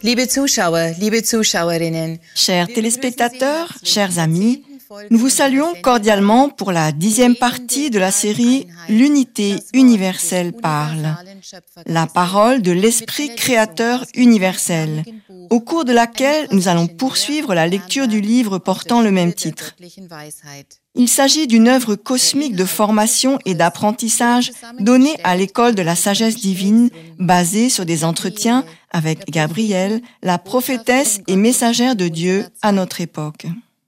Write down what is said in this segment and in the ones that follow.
Liebe Zuschauer, liebe Zuschauerinnen, Chers téléspectateurs, chers amis, nous vous saluons cordialement pour la 10e partie de la série « L'unité universelle parle », la parole de l'Esprit créateur universel, au cours de laquelle nous allons poursuivre la lecture du livre portant le même titre. Il s'agit d'une œuvre cosmique de formation et d'apprentissage donnée à l'école de la sagesse divine, basée sur des entretiens avec Gabrielle, la prophétesse et messagère de Dieu à notre époque.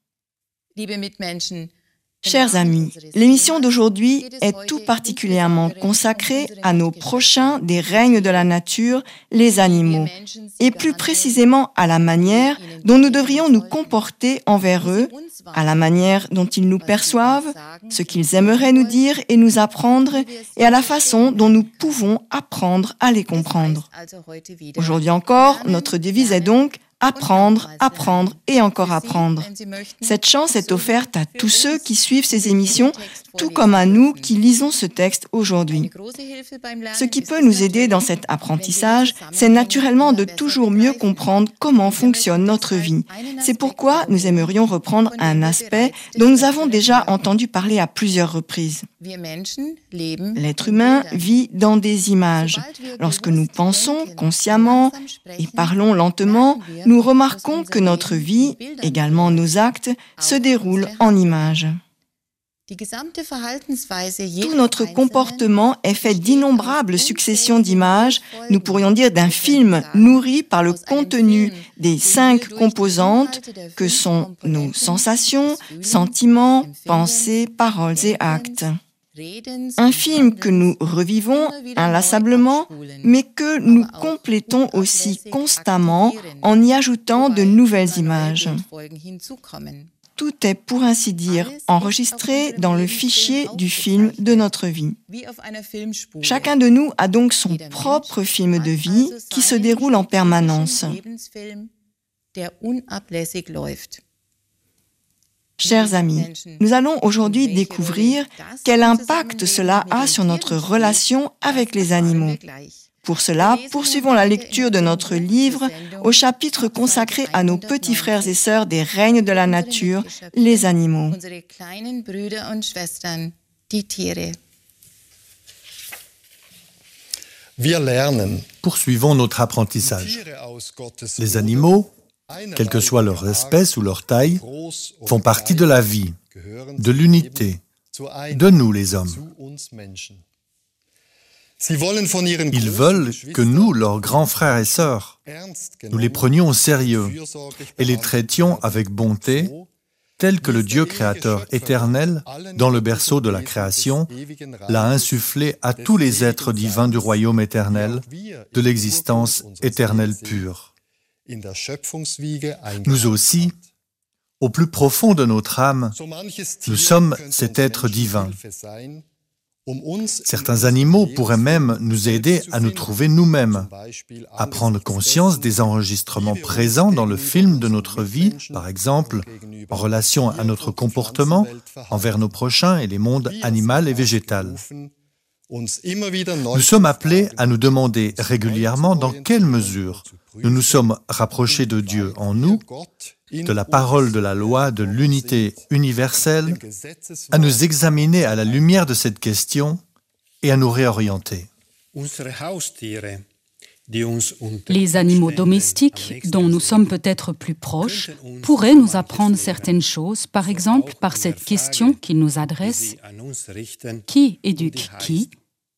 Chers amis, l'émission d'aujourd'hui est tout particulièrement consacrée à nos prochains des règnes de la nature, les animaux, et plus précisément à la manière dont nous devrions nous comporter envers eux, à la manière dont ils nous perçoivent, ce qu'ils aimeraient nous dire et nous apprendre, et à la façon dont nous pouvons apprendre à les comprendre. Aujourd'hui encore, notre devise est donc apprendre, apprendre et encore apprendre. Cette chance est offerte à tous ceux qui suivent ces émissions, tout comme à nous qui lisons ce texte aujourd'hui. Ce qui peut nous aider dans cet apprentissage, c'est naturellement de toujours mieux comprendre comment fonctionne notre vie. C'est pourquoi nous aimerions reprendre un aspect dont nous avons déjà entendu parler à plusieurs reprises. L'être humain vit dans des images. Lorsque nous pensons consciemment et parlons lentement, nous remarquons que notre vie, également nos actes, se déroulent en images. Tout notre comportement est fait d'innombrables successions d'images, nous pourrions dire d'un film nourri par le contenu des 5 composantes que sont nos sensations, sentiments, pensées, paroles et actes. Un film que nous revivons inlassablement, mais que nous complétons aussi constamment en y ajoutant de nouvelles images. Tout est, pour ainsi dire, enregistré dans le fichier du film de notre vie. Chacun de nous a donc son propre film de vie qui se déroule en permanence. Chers amis, nous allons aujourd'hui découvrir quel impact cela a sur notre relation avec les animaux. Pour cela, poursuivons la lecture de notre livre au chapitre consacré à nos petits frères et sœurs des règnes de la nature, les animaux. Poursuivons notre apprentissage. Les animaux, quelle que soit leur espèce ou leur taille, font partie de la vie, de l'unité, de nous les hommes. Ils veulent que nous, leurs grands frères et sœurs, nous les prenions au sérieux et les traitions avec bonté, tels que le Dieu créateur éternel, dans le berceau de la création, l'a insufflé à tous les êtres divins du royaume éternel, de l'existence éternelle pure. Nous aussi, au plus profond de notre âme, nous sommes cet être divin. Certains animaux pourraient même nous aider à nous trouver nous-mêmes, à prendre conscience des enregistrements présents dans le film de notre vie, par exemple, en relation à notre comportement envers nos prochains et les mondes animal et végétal. Nous sommes appelés à nous demander régulièrement dans quelle mesure nous nous sommes rapprochés de Dieu en nous, de la parole de la loi de l'unité universelle, à nous examiner à la lumière de cette question et à nous réorienter. Les animaux domestiques, dont nous sommes peut-être plus proches, pourraient nous apprendre certaines choses, par exemple par cette question qu'ils nous adressent : qui éduque qui ?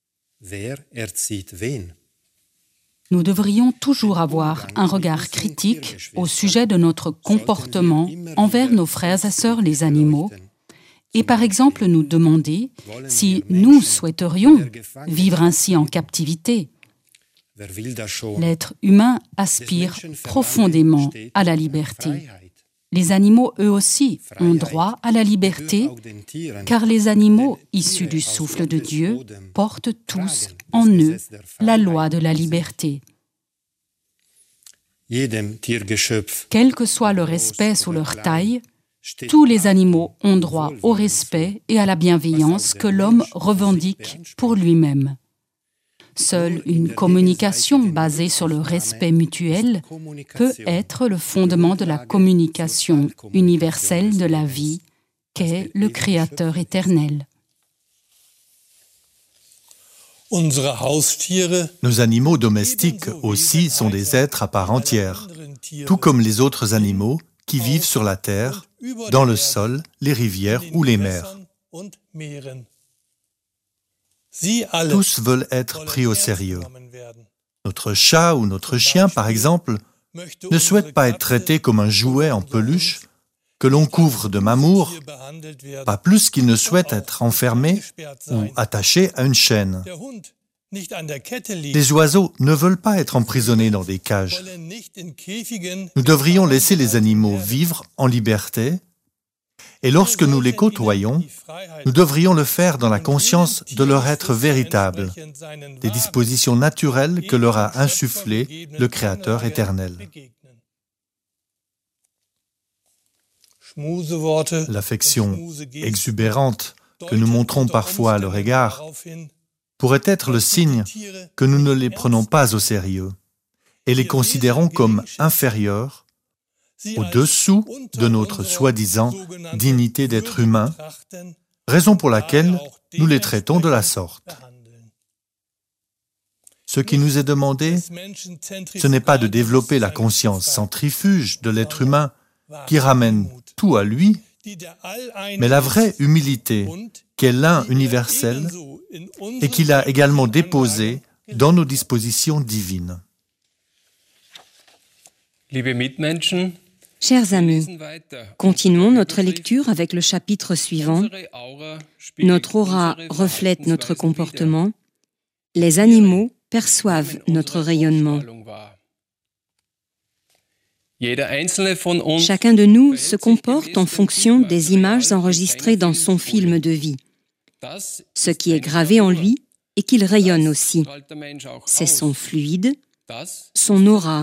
Nous devrions toujours avoir un regard critique au sujet de notre comportement envers nos frères et sœurs les animaux et par exemple nous demander si nous souhaiterions vivre ainsi en captivité. L'être humain aspire profondément à la liberté. Les animaux, eux aussi, ont droit à la liberté, car les animaux issus du souffle de Dieu portent tous en eux la loi de la liberté. Quelle que soit leur espèce ou leur taille, tous les animaux ont droit au respect et à la bienveillance que l'homme revendique pour lui-même. Seule une communication basée sur le respect mutuel peut être le fondement de la communication universelle de la vie qu'est le Créateur éternel. Nos animaux domestiques aussi sont des êtres à part entière, tout comme les autres animaux qui vivent sur la terre, dans le sol, les rivières ou les mers. Tous veulent être pris au sérieux. Notre chat ou notre chien, par exemple, ne souhaite pas être traité comme un jouet en peluche que l'on couvre de mamour, pas plus qu'il ne souhaite être enfermé ou attaché à une chaîne. Les oiseaux ne veulent pas être emprisonnés dans des cages. Nous devrions laisser les animaux vivre en liberté, et lorsque nous les côtoyons, nous devrions le faire dans la conscience de leur être véritable, des dispositions naturelles que leur a insufflées le Créateur éternel. L'affection exubérante que nous montrons parfois à leur égard pourrait être le signe que nous ne les prenons pas au sérieux et les considérons comme inférieurs, au-dessous de notre soi-disant dignité d'être humain, raison pour laquelle nous les traitons de la sorte. Ce qui nous est demandé, ce n'est pas de développer la conscience centrifuge de l'être humain qui ramène tout à lui, mais la vraie humilité qu'est l'un universel et qu'il a également déposée dans nos dispositions divines. Chers amis, continuons notre lecture avec le chapitre suivant. Notre aura reflète notre comportement. Les animaux perçoivent notre rayonnement. Chacun de nous se comporte en fonction des images enregistrées dans son film de vie. Ce qui est gravé en lui et qu'il rayonne aussi. C'est son fluide, son aura.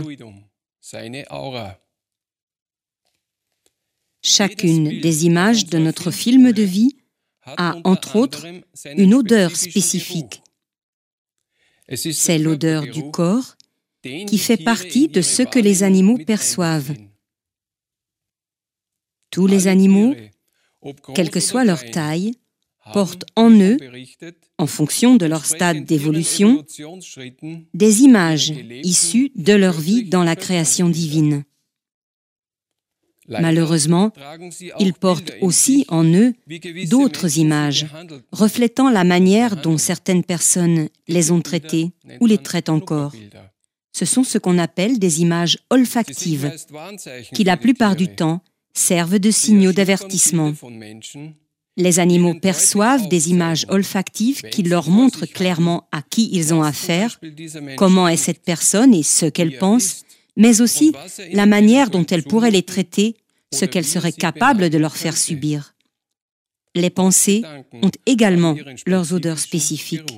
Chacune des images de notre film de vie a, entre autres, une odeur spécifique. C'est l'odeur du corps qui fait partie de ce que les animaux perçoivent. Tous les animaux, quelle que soit leur taille, portent en eux, en fonction de leur stade d'évolution, des images issues de leur vie dans la création divine. Malheureusement, ils portent aussi en eux d'autres images, reflétant la manière dont certaines personnes les ont traitées ou les traitent encore. Ce sont ce qu'on appelle des images olfactives, qui la plupart du temps servent de signaux d'avertissement. Les animaux perçoivent des images olfactives qui leur montrent clairement à qui ils ont affaire, comment est cette personne et ce qu'elle pense, mais aussi la manière dont elle pourrait les traiter, ce qu'elle serait capable de leur faire subir. Les pensées ont également leurs odeurs spécifiques.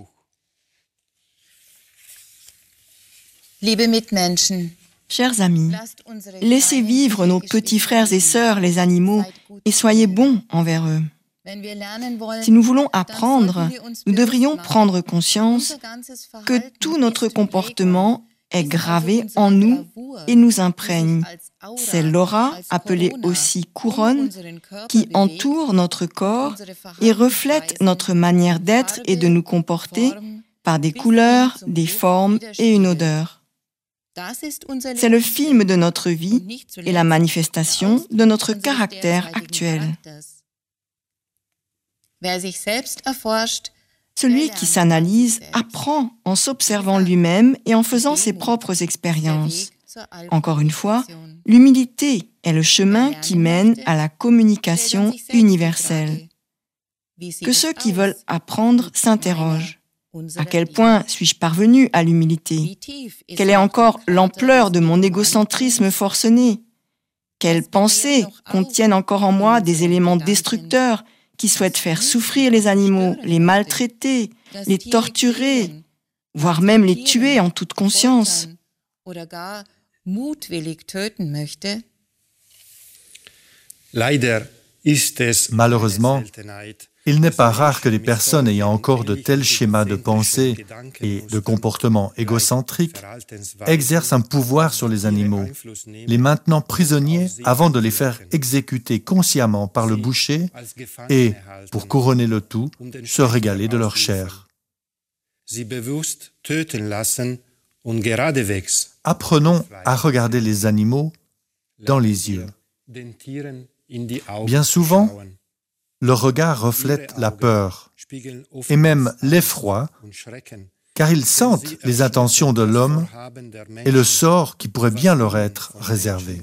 Chers amis, laissez vivre nos petits frères et sœurs, les animaux, et soyez bons envers eux. Si nous voulons apprendre, nous devrions prendre conscience que tout notre comportement est gravé en nous et nous imprègne. C'est l'aura, appelée aussi couronne, qui entoure notre corps et reflète notre manière d'être et de nous comporter par des couleurs, des formes et une odeur. C'est le film de notre vie et la manifestation de notre caractère actuel. Celui qui s'analyse apprend en s'observant lui-même et en faisant ses propres expériences. Encore une fois, l'humilité est le chemin qui mène à la communication universelle. Que ceux qui veulent apprendre s'interrogent. À quel point suis-je parvenu à l'humilité? Quelle est encore l'ampleur de mon égocentrisme forcené? Quelles pensées contiennent encore en moi des éléments destructeurs qui souhaitent faire souffrir les animaux, les maltraiter, les torturer, voire même les tuer en toute conscience? Malheureusement, Il n'est pas rare que des personnes ayant encore de tels schémas de pensée et de comportement égocentriques exercent un pouvoir sur les animaux, les maintenant prisonniers avant de les faire exécuter consciemment par le boucher et, pour couronner le tout, se régaler de leur chair. Apprenons à regarder les animaux dans les yeux. Bien souvent, le regard reflète la peur et même l'effroi, car ils sentent les intentions de l'homme et le sort qui pourrait bien leur être réservé.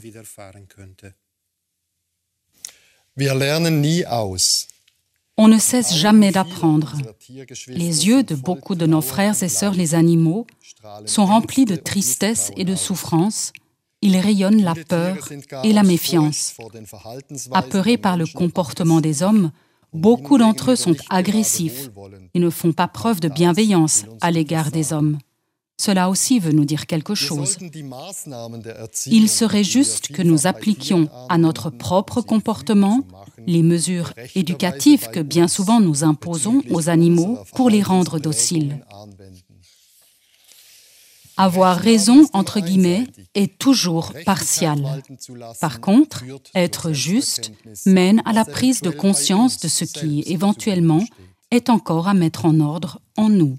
On ne cesse jamais d'apprendre. Les yeux de beaucoup de nos frères et sœurs, les animaux, sont remplis de tristesse et de souffrance. Ils rayonnent la peur et la méfiance. Apeurés par le comportement des hommes, beaucoup d'entre eux sont agressifs et ne font pas preuve de bienveillance à l'égard des hommes. Cela aussi veut nous dire quelque chose. Il serait juste que nous appliquions à notre propre comportement les mesures éducatives que bien souvent nous imposons aux animaux pour les rendre dociles. Avoir raison, entre guillemets, est toujours partial. Par contre, être juste mène à la prise de conscience de ce qui, éventuellement, est encore à mettre en ordre en nous.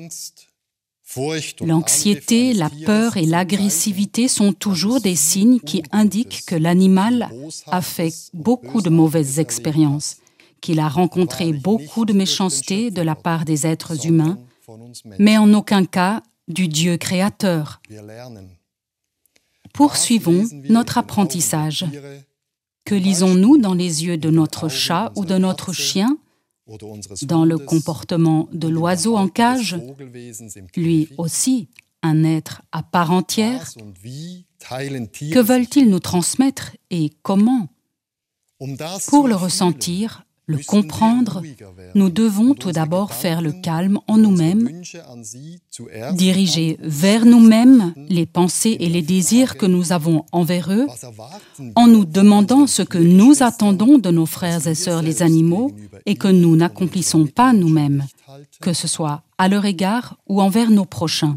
L'anxiété, la peur et l'agressivité sont toujours des signes qui indiquent que l'animal a fait beaucoup de mauvaises expériences, qu'il a rencontré beaucoup de méchanceté de la part des êtres humains, mais en aucun cas du Dieu créateur. Poursuivons notre apprentissage. Que lisons-nous dans les yeux de notre chat ou de notre chien? Dans le comportement de l'oiseau en cage, lui aussi un être à part entière? Que veulent-ils nous transmettre et comment? Pour le ressentir, le comprendre, nous devons tout d'abord faire le calme en nous-mêmes, diriger vers nous-mêmes les pensées et les désirs que nous avons envers eux, en nous demandant ce que nous attendons de nos frères et sœurs les animaux et que nous n'accomplissons pas nous-mêmes, que ce soit à leur égard ou envers nos prochains.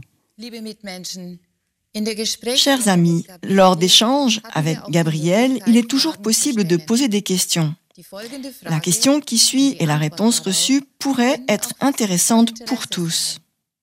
Chers amis, lors d'échanges avec Gabriel, il est toujours possible de poser des questions. La question qui suit et la réponse reçue pourraient être intéressantes pour tous.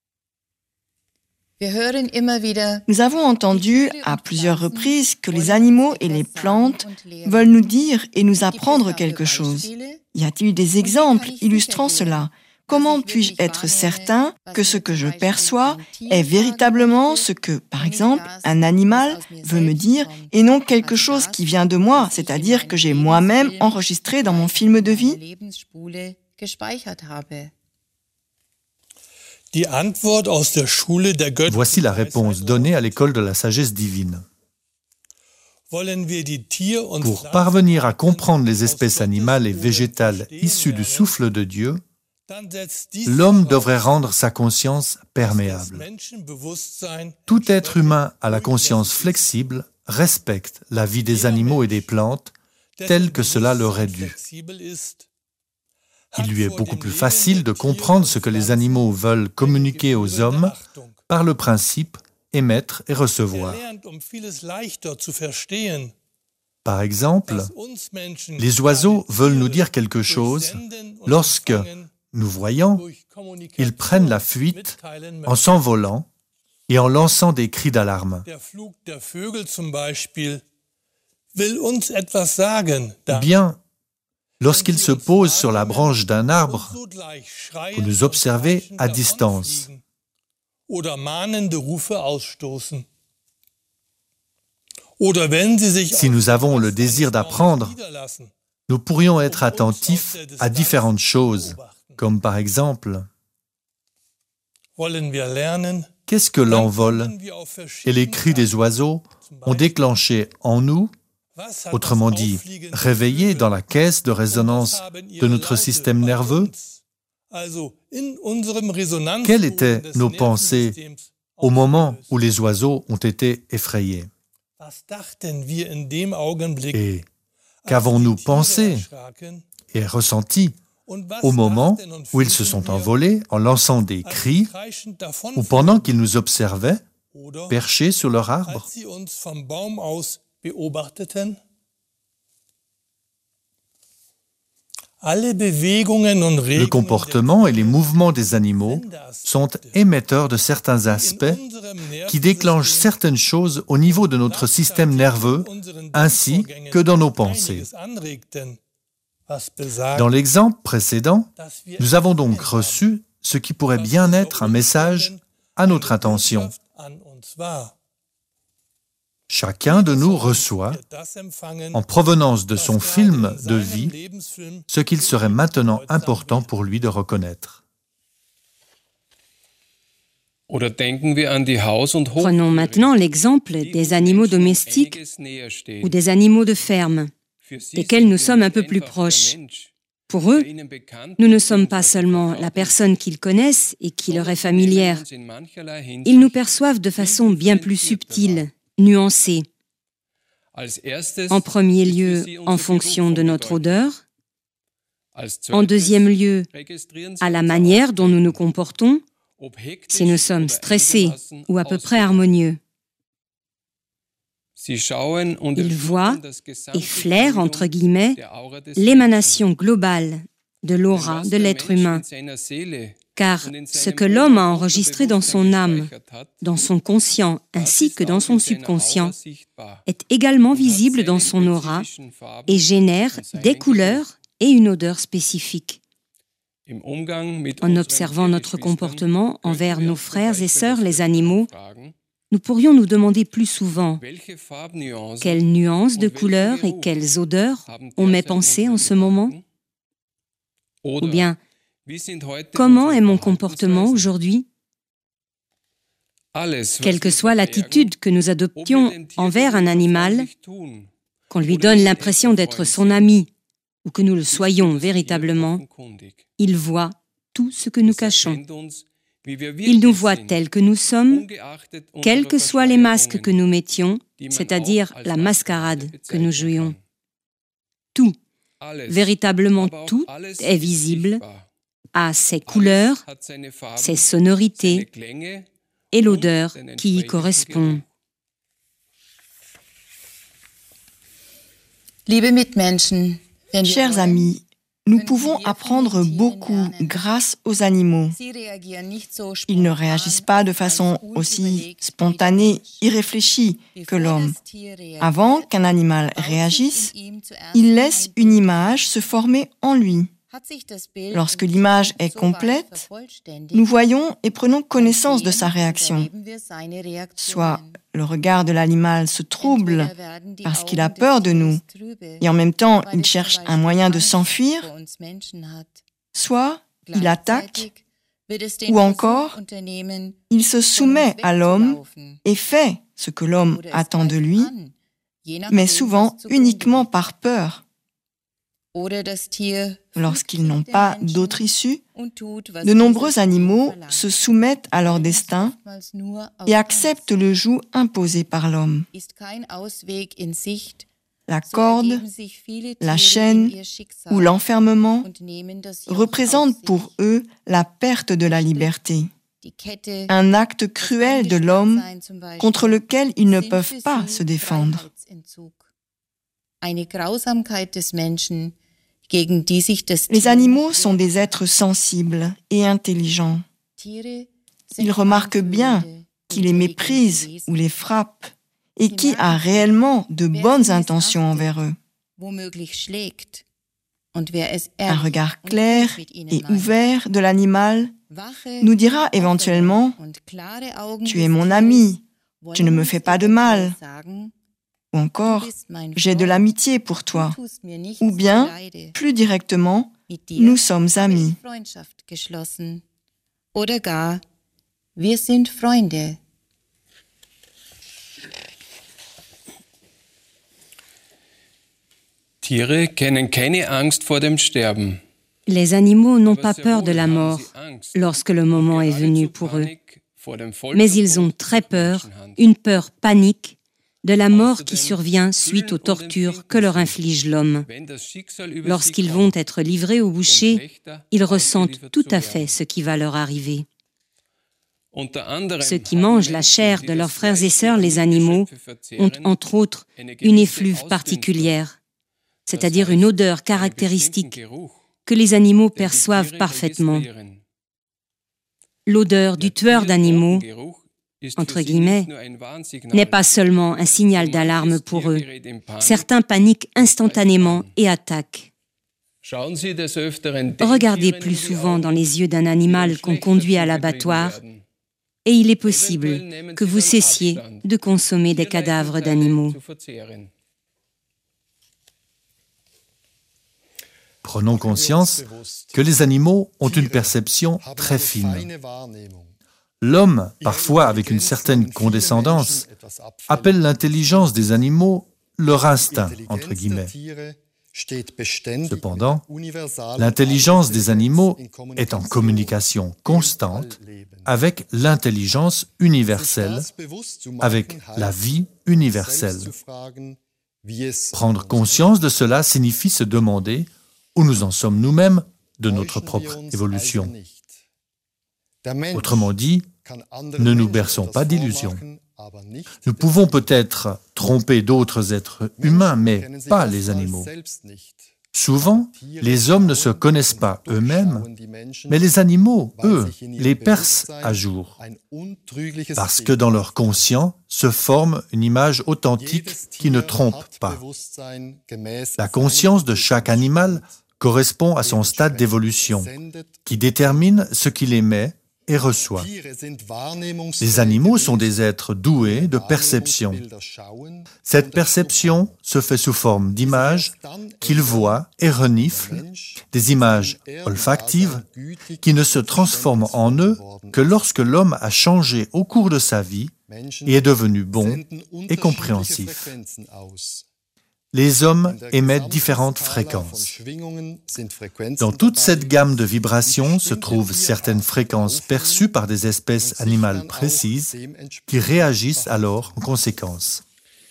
Nous avons entendu à plusieurs reprises que les animaux et les plantes veulent nous dire et nous apprendre quelque chose. Y a-t-il des exemples illustrant cela? Comment puis-je être certain que ce que je perçois est véritablement ce que, par exemple, un animal veut me dire et non quelque chose qui vient de moi, c'est-à-dire que j'ai moi-même enregistré dans mon film de vie? Voici la réponse donnée à l'école de la sagesse divine. Pour parvenir à comprendre les espèces animales et végétales issues du souffle de Dieu, l'homme devrait rendre sa conscience perméable. Tout être humain à la conscience flexible respecte la vie des animaux et des plantes telle que cela leur est dû. Il lui est beaucoup plus facile de comprendre ce que les animaux veulent communiquer aux hommes par le principe émettre et recevoir. Par exemple, les oiseaux veulent nous dire quelque chose lorsque, nous voyant, ils prennent la fuite en s'envolant et en lançant des cris d'alarme. Ou bien, lorsqu'ils se posent sur la branche d'un arbre, vous nous observez à distance. Si nous avons le désir d'apprendre, nous pourrions être attentifs à différentes choses, comme par exemple, qu'est-ce que l'envol et les cris des oiseaux ont déclenché en nous, autrement dit, réveillé dans la caisse de résonance de notre système nerveux? Quelles étaient nos pensées au moment où les oiseaux ont été effrayés? Et qu'avons-nous pensé et ressenti au moment où ils se sont envolés en lançant des cris ou pendant qu'ils nous observaient, perchés sur leur arbre. Le comportement et les mouvements des animaux sont émetteurs de certains aspects qui déclenchent certaines choses au niveau de notre système nerveux ainsi que dans nos pensées. Dans l'exemple précédent, nous avons donc reçu ce qui pourrait bien être un message à notre intention. Chacun de nous reçoit, en provenance de son film de vie, ce qu'il serait maintenant important pour lui de reconnaître. Prenons maintenant l'exemple des animaux domestiques ou des animaux de ferme, desquels nous sommes un peu plus proches. Pour eux, nous ne sommes pas seulement la personne qu'ils connaissent et qui leur est familière. Ils nous perçoivent de façon bien plus subtile, nuancée. En premier lieu, en fonction de notre odeur. En deuxième lieu, à la manière dont nous nous comportons, si nous sommes stressés ou à peu près harmonieux. Ils voient et flairent, entre guillemets, l'émanation globale de l'aura de l'être humain. Car ce que l'homme a enregistré dans son âme, dans son conscient ainsi que dans son subconscient, est également visible dans son aura et génère des couleurs et une odeur spécifique. En observant notre comportement envers nos frères et sœurs, les animaux, nous pourrions nous demander plus souvent quelles nuances de couleurs et quelles odeurs ont mes pensées en ce moment? Ou bien, comment est mon comportement aujourd'hui? Quelle que soit l'attitude que nous adoptions envers un animal, qu'on lui donne l'impression d'être son ami ou que nous le soyons véritablement, il voit tout ce que nous cachons. Il nous voit tels que nous sommes, quels que soient les masques que nous mettions, c'est-à-dire la mascarade que nous jouions. Tout, véritablement tout, est visible, a ses couleurs, ses sonorités et l'odeur qui y correspond. Chers amis, nous pouvons apprendre beaucoup grâce aux animaux. Ils ne réagissent pas de façon aussi spontanée, irréfléchie que l'homme. Avant qu'un animal réagisse, il laisse une image se former en lui. Lorsque l'image est complète, nous voyons et prenons connaissance de sa réaction. Soit le regard de l'animal se trouble parce qu'il a peur de nous et en même temps il cherche un moyen de s'enfuir, soit il attaque ou encore il se soumet à l'homme et fait ce que l'homme attend de lui, mais souvent uniquement par peur. Lorsqu'ils n'ont pas d'autre issue, de nombreux animaux se soumettent à leur destin et acceptent le joug imposé par l'homme. La corde, la chaîne ou l'enfermement représentent pour eux la perte de la liberté, un acte cruel de l'homme contre lequel ils ne peuvent pas se défendre. Les animaux sont des êtres sensibles et intelligents. Ils remarquent bien qui les méprise ou les frappe et qui a réellement de bonnes intentions envers eux. Un regard clair et ouvert de l'animal nous dira éventuellement « Tu es mon ami, tu ne me fais pas de mal » ou encore « J'ai de l'amitié pour toi » ou bien, plus directement, « Nous sommes amis ». Oder gar, wir sind Freunde. Tiere kennen keine Angst vor dem Sterben. Les animaux n'ont pas peur de la mort lorsque le moment est venu pour eux. Mais ils ont très peur, une peur panique, de la mort qui survient suite aux tortures que leur inflige l'homme. Lorsqu'ils vont être livrés au boucher, ils ressentent tout à fait ce qui va leur arriver. Ceux qui mangent la chair de leurs frères et sœurs, les animaux, ont entre autres une effluve particulière, c'est-à-dire une odeur caractéristique que les animaux perçoivent parfaitement. L'odeur du tueur d'animaux, entre guillemets, n'est pas seulement un signal d'alarme pour eux. Certains paniquent instantanément et attaquent. Regardez plus souvent dans les yeux d'un animal qu'on conduit à l'abattoir et il est possible que vous cessiez de consommer des cadavres d'animaux. Prenons conscience que les animaux ont une perception très fine. L'homme, parfois avec une certaine condescendance, appelle l'intelligence des animaux leur instinct, entre guillemets. Cependant, l'intelligence des animaux est en communication constante avec l'intelligence universelle, avec la vie universelle. Prendre conscience de cela signifie se demander où nous en sommes nous-mêmes de notre propre évolution. Autrement dit, ne nous berçons pas d'illusions. Nous pouvons peut-être tromper d'autres êtres humains, mais pas les animaux. Souvent, les hommes ne se connaissent pas eux-mêmes, mais les animaux, eux, les percent à jour, parce que dans leur conscient se forme une image authentique qui ne trompe pas. La conscience de chaque animal correspond à son stade d'évolution, qui détermine ce qu'il émet et reçoit. Les animaux sont des êtres doués de perception. Cette perception se fait sous forme d'images qu'ils voient et reniflent, des images olfactives qui ne se transforment en eux que lorsque l'homme a changé au cours de sa vie et est devenu bon et compréhensif. Les hommes émettent différentes fréquences. Dans toute cette gamme de vibrations se trouvent certaines fréquences perçues par des espèces animales précises qui réagissent alors en conséquence.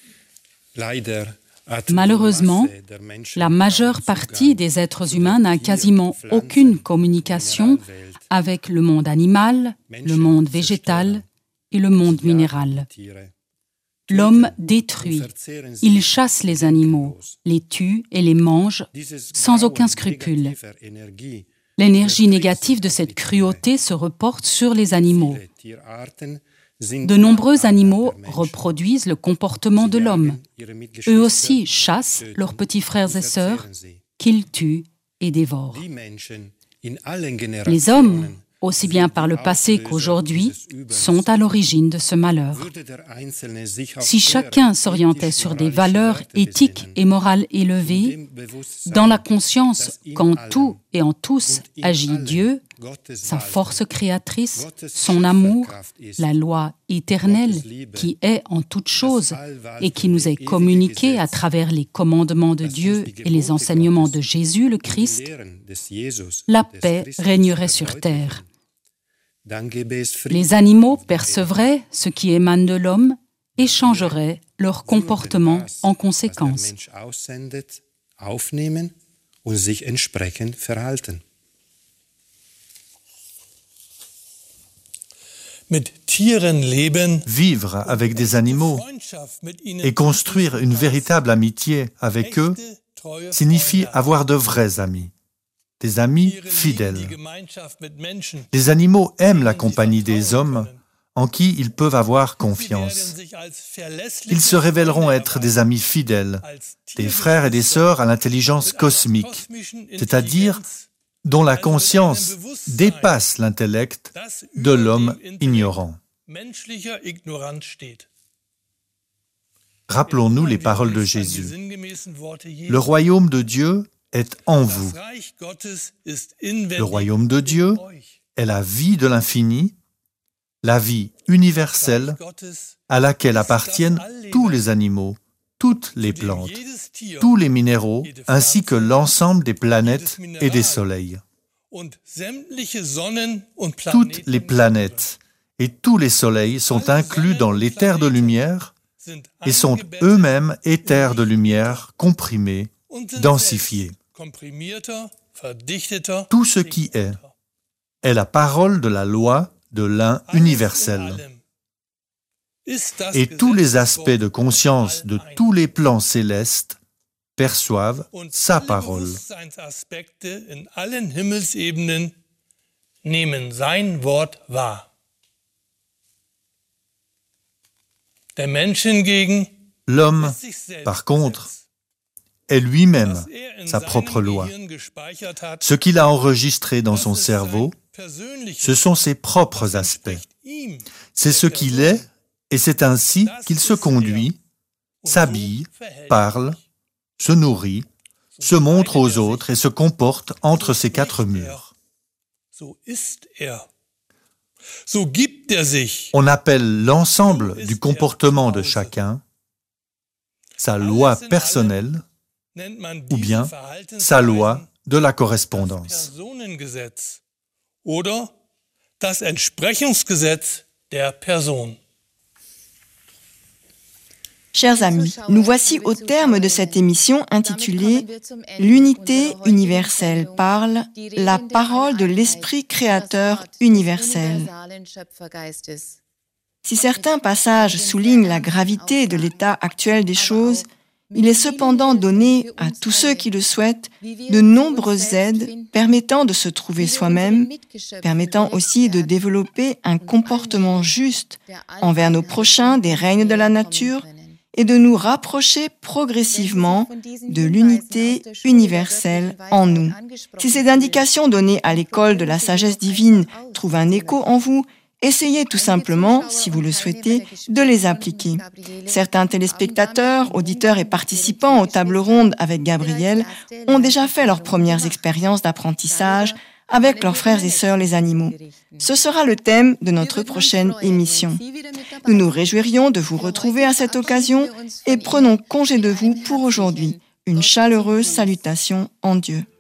Malheureusement, la majeure partie des êtres humains n'a quasiment aucune communication avec le monde animal, le monde végétal et le monde minéral. L'homme détruit, il chasse les animaux, les tue et les mange sans aucun scrupule. L'énergie négative de cette cruauté se reporte sur les animaux. De nombreux animaux reproduisent le comportement de l'homme. Eux aussi chassent leurs petits frères et sœurs qu'ils tuent et dévorent. Les hommes, aussi bien par le passé qu'aujourd'hui, sont à l'origine de ce malheur. Si chacun s'orientait sur des valeurs éthiques et morales élevées, dans la conscience qu'en tout et en tous agit Dieu, sa force créatrice, son amour, la loi éternelle qui est en toutes choses et qui nous est communiquée à travers les commandements de Dieu et les enseignements de Jésus le Christ, la paix régnerait sur terre. Les animaux percevraient ce qui émane de l'homme et changeraient leur comportement en conséquence. Vivre avec des animaux et construire une véritable amitié avec eux signifie avoir de vrais amis, des amis fidèles. Les animaux aiment la compagnie des hommes en qui ils peuvent avoir confiance. Ils se révéleront être des amis fidèles, des frères et des sœurs à l'intelligence cosmique, c'est-à-dire dont la conscience dépasse l'intellect de l'homme ignorant. Rappelons-nous les paroles de Jésus. Le royaume de Dieu est en vous. Le royaume de Dieu est la vie de l'infini, la vie universelle à laquelle appartiennent tous les animaux, toutes les plantes, tous les minéraux, ainsi que l'ensemble des planètes et des soleils. Toutes les planètes et tous les soleils sont inclus dans l'éther de lumière et sont eux-mêmes éthers de lumière comprimés, densifiés. Tout ce qui est la parole de la loi de l'un universel. Et tous les aspects de conscience de tous les plans célestes perçoivent sa parole. L'homme, par contre, est lui-même sa propre loi. Ce qu'il a enregistré dans son cerveau, ce sont ses propres aspects. C'est ce qu'il est, et c'est ainsi qu'il se conduit, s'habille, parle, se nourrit, se montre aux autres et se comporte entre ces quatre murs. On appelle l'ensemble du comportement de chacun sa loi personnelle ou bien sa loi de la correspondance. Chers amis, nous voici au terme de cette émission intitulée « L'unité universelle parle, la parole de l'Esprit créateur universel ». Si certains passages soulignent la gravité de l'état actuel des choses, il est cependant donné à tous ceux qui le souhaitent de nombreuses aides permettant de se trouver soi-même, permettant aussi de développer un comportement juste envers nos prochains des règnes de la nature et de nous rapprocher progressivement de l'unité universelle en nous. Si ces indications données à l'école de la sagesse divine trouvent un écho en vous, essayez tout simplement, si vous le souhaitez, de les appliquer. Certains téléspectateurs, auditeurs et participants aux tables rondes avec Gabriel ont déjà fait leurs premières expériences d'apprentissage avec leurs frères et sœurs les animaux. Ce sera le thème de notre prochaine émission. Nous nous réjouirions de vous retrouver à cette occasion et prenons congé de vous pour aujourd'hui. Une chaleureuse salutation en Dieu.